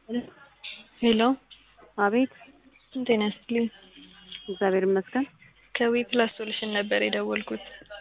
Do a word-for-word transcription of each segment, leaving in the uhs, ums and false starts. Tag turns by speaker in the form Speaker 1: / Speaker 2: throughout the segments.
Speaker 1: ሄሎ
Speaker 2: አቤት።
Speaker 1: ጤና ይስጥልኝ።
Speaker 2: እግዚአብሔር ይመስገን።
Speaker 1: ከዊ ፕላስ ሶሉሽን ነበር የደወልኩት።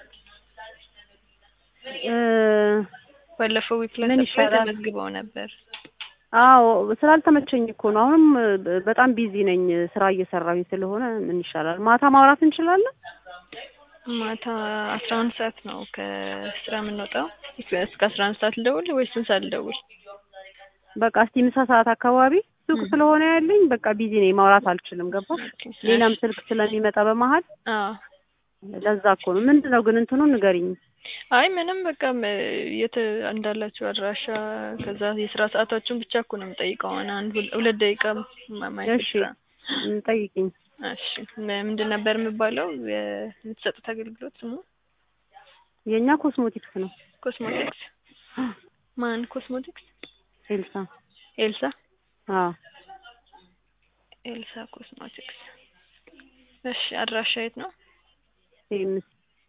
Speaker 2: እ
Speaker 1: ባለፈው ዊ ፕላስ
Speaker 2: ምን
Speaker 1: ላይ
Speaker 2: ይሻላል?
Speaker 1: ተመዝግበው ነበር።
Speaker 2: አዎ ስላልተመቸኝ እኮ ነው። አሁንም በጣም ቢዚ ነኝ ስራ እየሰራሁኝ ስለሆነ ምን ይሻላል? ማታ ማውራት እንችላለን?
Speaker 1: ማታ አስራ አንድ ሰዓት ነው ከስራ የምንወጣው። እስከ አስራ አንድ ሰዓት ልደውል ወይስ ስንት ሰዓት ልደውል?
Speaker 2: በቃ እስቲ ምሳ ሰዓት አካባቢ ሱቅ ስለሆነ ያለኝ በቃ ቢዚ ነኝ፣ ማውራት አልችልም። ገባ? ሌላም ስልክ ስለሚመጣ በመሀል
Speaker 1: አዎ
Speaker 2: ለዛ እኮ ነው። ምንድነው ግን እንትኑን ንገሪኝ።
Speaker 1: አይ ምንም በቃ የት እንዳላችሁ አድራሻ ከዛ የስራ ሰዓታችሁን ብቻ እኮ ነው የምጠይቀው። አንድ ሁለት ደቂቃ ማይፈጅ
Speaker 2: እሺ
Speaker 1: ስራ።
Speaker 2: ጠይቂኝ።
Speaker 1: እሺ ምንድን ነበር የሚባለው የምትሰጡት አገልግሎት ስሙ?
Speaker 2: የኛ ኮስሞቲክስ ነው።
Speaker 1: ኮስሞቲክስ ማን ኮስሞቲክስ?
Speaker 2: ኤልሳ።
Speaker 1: ኤልሳ?
Speaker 2: አዎ
Speaker 1: ኤልሳ ኮስሞቲክስ። እሺ አድራሻ የት ነው?
Speaker 2: ሲኤምሲ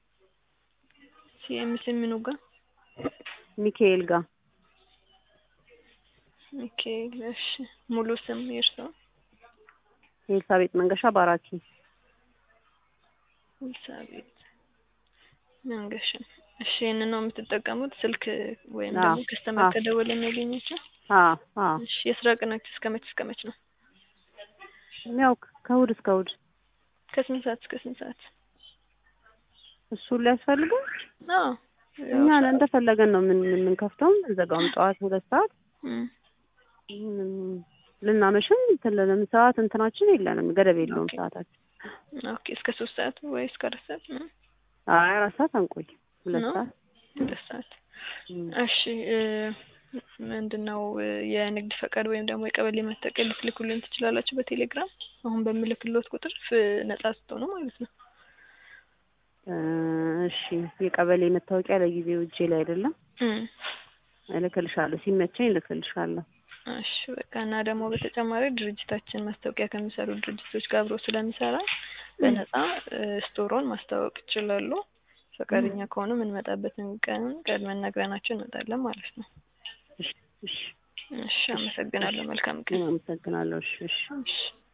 Speaker 1: ሲኤምሲ ምኑ ጋር?
Speaker 2: ሚካኤል ጋር።
Speaker 1: ሚካኤል። እሺ ሙሉ ስም የእርስዎ?
Speaker 2: ኤልሳቤጥ መንገሻ ባራኪ።
Speaker 1: ኤልሳቤጥ መንገሻ። እሺ ይሄንን ነው የምትጠቀሙት ስልክ ወይም
Speaker 2: አዎ
Speaker 1: ደግሞ ከስተመር ከደወለ የሚያገኛቸው?
Speaker 2: አዎ አዎ።
Speaker 1: እሺ የስራ ቀናችሁ እስከ መች እስከ መች ነው?
Speaker 2: ያው ከእሑድ እስከ እሑድ።
Speaker 1: ከስንት ሰዓት እስከ ስንት ሰዓት?
Speaker 2: እሱን ሊያስፈልገው?
Speaker 1: አዎ
Speaker 2: እኛ እንደፈለገን ነው ምን የምንከፍተው። እንዘጋውም ጠዋት ሁለት ሰዓት ልናመሽም ትልንም ሰዓት እንትናችን የለንም፣ ገደብ የለውም ሰዓታችን።
Speaker 1: ኦኬ እስከ ሶስት ሰዓት ወይ እስከ አራት ሰዓት ነው?
Speaker 2: አይ አራት ሰዓት አንቆይ፣ ሁለት ሰዓት
Speaker 1: ሁለት ሰዓት። እሺ ምንድነው የንግድ ፈቃድ ወይም ደግሞ የቀበሌ መታወቂያ ልትልኩልን ትችላላችሁ በቴሌግራም አሁን በምልክልዎት ቁጥር ነጻ ስትሆኑ ማለት ነው።
Speaker 2: እሺ የቀበሌ መታወቂያ ለጊዜው እጄ ላይ አይደለም። እልክልሻለሁ፣ ሲመቸኝ እልክልሻለሁ።
Speaker 1: እሺ በቃ እና ደግሞ በተጨማሪ ድርጅታችን ማስታወቂያ ከሚሰሩ ድርጅቶች ጋር አብሮ ስለሚሰራ በነጻ ስቶሮን ማስተዋወቅ ይችላሉ። ፈቃደኛ ከሆኑ የምንመጣበትን ቀን ቀድመን ነግረናቸው እንመጣለን ማለት ነው።
Speaker 2: እሺ እሺ
Speaker 1: እሺ አመሰግናለሁ። መልካም ቀን።
Speaker 2: አመሰግናለሁ። እሺ እሺ።